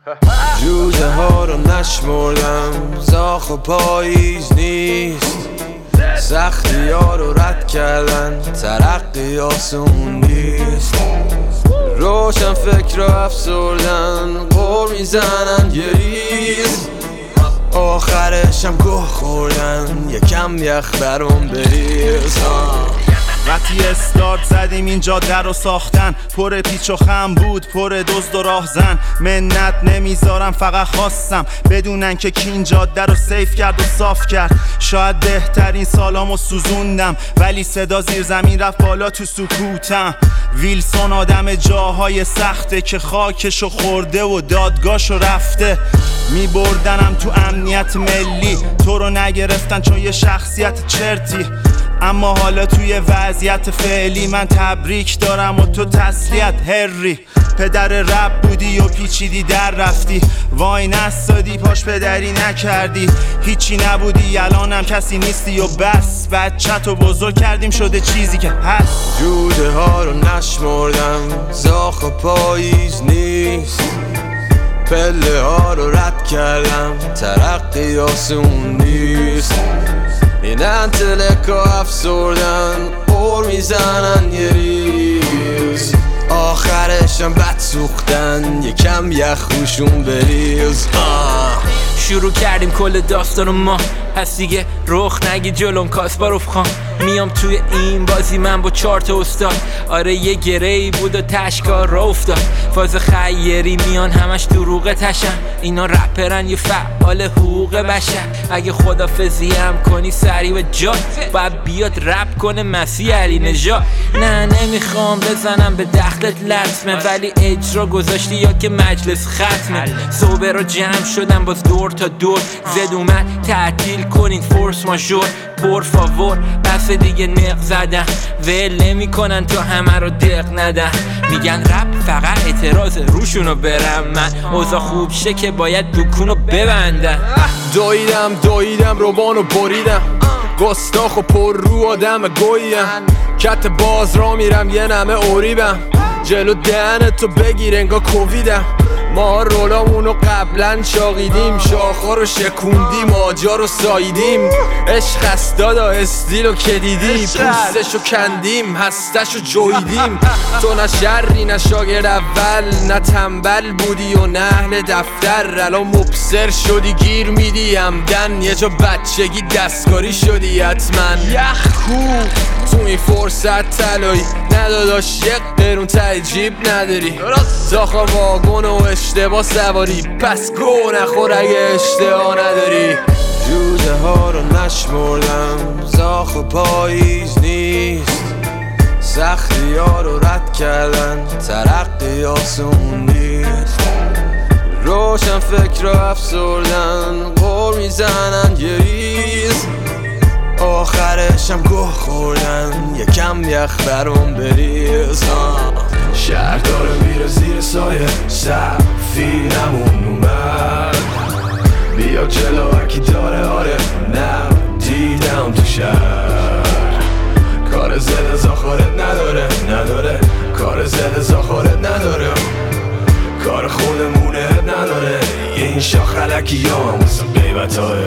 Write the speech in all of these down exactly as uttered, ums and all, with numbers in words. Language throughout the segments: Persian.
جوجه ها رو نشمردم، زاخ و پاییز نیست، سختی ها رو رد کردن، ترقی آسون نیست. روشن فکر رو افسردن، قور میزنن یه ریز، آخرشم گوه خوردن، یکم یخ برام بریز. وقتی استارت زدیم این جاده رو ساختن، پر پیچ و خم بود، پر دزد و راهزن. منت نمیذارم، فقط خواستم بدونن که کی این جاده رو سیف کرد و صاف کرد. شاید بهترین سالامو سوزوندم، ولی صدا زیر زمین رفت بالا تو سکوتم. ویلسون آدم جاهای سخته که خاکشو خورده و دادگاهشو رفته. میبردنم تو امنیت ملی، تو رو نگرفتن چون یه شخصیت چرتی. اما حالا توی وضعیت فعلی من تبریک دارم و تو تسلیت هری. پدر رب بودی و پیچیدی در رفتی، وای نستادی پاش پدری نکردی. هیچی نبودی الانم کسی نیستی و بس، بچه‌تو بزرگ کردیم شده چیزی که هست. جوده ها رو نشمردم، زاخ و پاییز نیست، پله ها رو رد کردم، ترقی آسون نیست. این انتلکا افسردن، قور میزنن یه ریز، آخرشم بد سوختن، یکم یخ روشون بریز. آه. شروع کردیم کل داستانو ما، پس دیگه رخ نگی جلوم کاسپاروف خان. میام توی این بازی من با چهار تا استاد، آره یه گره‌ای بود و تشکار را افتاد. فاز خیری میان همش دروغ تشن، اینا رپرن یه فعال حقوق بشر. اگه خدافظی هم کنی سری و جات، باید بیاد رپ کنه مسیح علی نژاد. نه نمیخوام بزنم به دخلت لطمه، ولی اجرا گذاشتی یا که مجلس ختمه. صبح رو جمع شدم باز دور تا دور، زد اومد تعطیل کنین فورس ماژور. پر فاور بس دیگه نق زدن، ول نمی کنن تا همه رو دق ندن. میگن رپ فقط اعتراض روشونو برم من، اوضاع خوب شه که باید دکونو ببندن. دویدم دویدم روبانو بریدم، گستاخ و پر رو آدم گویم. کت باز را میرم یه نمه اوریبم، جلو دهنتو بگیر انگا کوویدم. ما رولامونو قبلا شاقیدیم، شاخا رو شکوندیم، آجا رو ساییدیم. عشق است دادا استیلو که دیدی، پوستشو کندیم، هستشو جویدیم. تو نه شری نه شاگرد اول، نه تنبل بودی و نه اهل دفتر. الان مبصر شدی گیر میدی همدن، یه جا بچگی دستکاری شدی حتما. یخ کو تو این فرصت طلایی، نداداش یک قرون ته جیب نداری. داخل واگن و اشتباه سواری، پس گو نخور اگه اشتباه نداری. جوجه ها رو نشمردم، زاخ و پاییز نیست، سختی ها رو رد کردن، ترقی آسون نیست. روشن فکر رو افسردن، قور میزنن یه ریز، آخرشم گوه خوردن، یکم یخ برام بریز. شهر داره میره زیر سایه، سفینمون اومد، بیا جلو هرکی داره. آره نه دیدم تو شهر، کار زده زاخارت نداره نداره، کار زده زاخارت نداره، کار خودمونه نداره. این شاخ علکی هم واسه قیبت های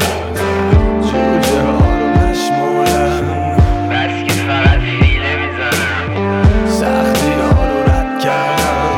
جوجه ها رو نشمردن، بس که فقط فیله میزنم، سختی ها رو رد کردم،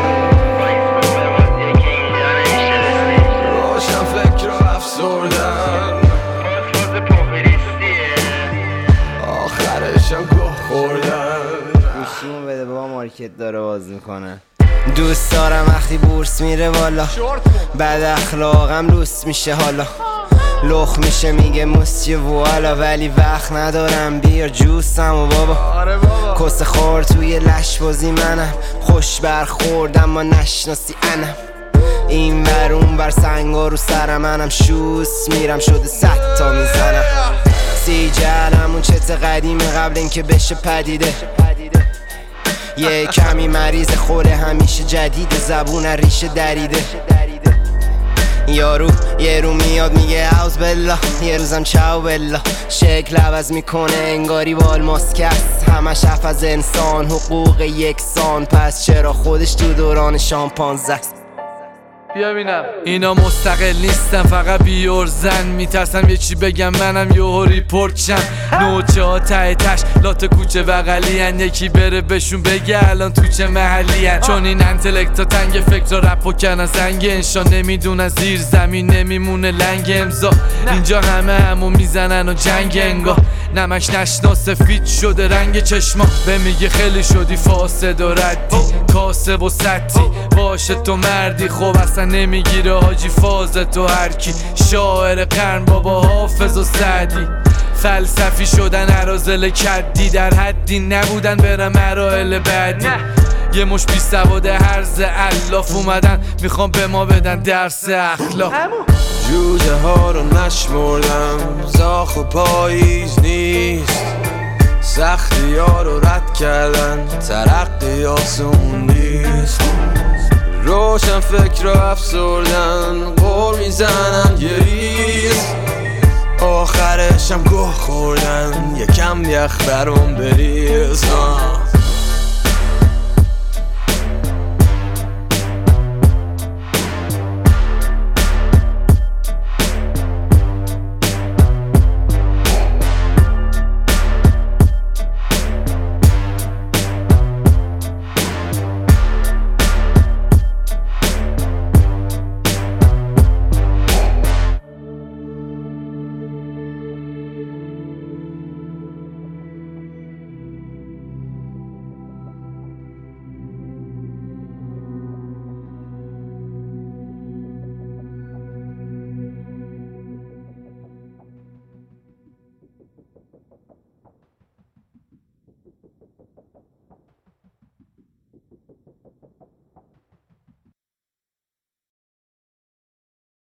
روشن فکر رو افسردن، پاسپورت پاپریستیه، آخرشم گوه خوردن. گوشیمو بده بابا مارکت داره باز میکنه. دوست دارم وقتی بورس میره بالا، بد اخلاقم لوس میشه حالا، لخ میشه میگه موسیه والا، ولی وقت ندارم بیار جوسم و بابا. کس خور توی لش بازی منم، خوش برخوردم ما نشناسی انم. این ور اون ور سنگا رو سرم، منم شوس میرم شده صد تا میزنم. سی جلم اون چت قدیمه قبل اینکه بشه پدیده، یه کمی مریض خوره همیشه جدید، زبون ریشه دریده. یارو یه رو میاد میگه اوز بلا، یه روزم چاو بلا، شکل عوض میکنه انگاری بال ماسکست، همش حرف از انسان حقوق یکسان، پس چرا خودش تو دوران شامپانزه است. بیا بینم. اینا مستقل نیستن فقط بیورزن، میترسم یه چی بگم منم یهو ریپورت شم. نوچه ها ته تش لات کوچه بغلی هن، یکی بره بهشون بگه الان تو چه محلی هن. چون این انتلکت ها تنگ فکر رپ و کنن زنگ انشا، نمیدونن زیر زمین نمیمونه لنگ امضا. اینجا همه همو میزنن و جنگ انگاه، نمک نشنا سفید شده رنگ چشما. به میگه خیلی شدی فاسد و ردی، کاسب و سطی باشه تو مردی. خب اصلا نمیگیره حاجی فاز تو هرکی، شاعر قرن بابا حافظ و سعدی. فلسفی شدن عرازل کدی، در حدی نبودن برم مراحل بعدی. یه مش بی سواد هرز الاف اومدن میخوام به ما بدن درس اخلاق. جوجه ها رو نشمردم، زاخ و پاییز نیست، سختی ها رو رد کردن، ترقی آسون نیست. روشن فکر رو افسردن، قول میزنن یه ریز، آخرشم گوه خوردن، یکم یخ برام بریز.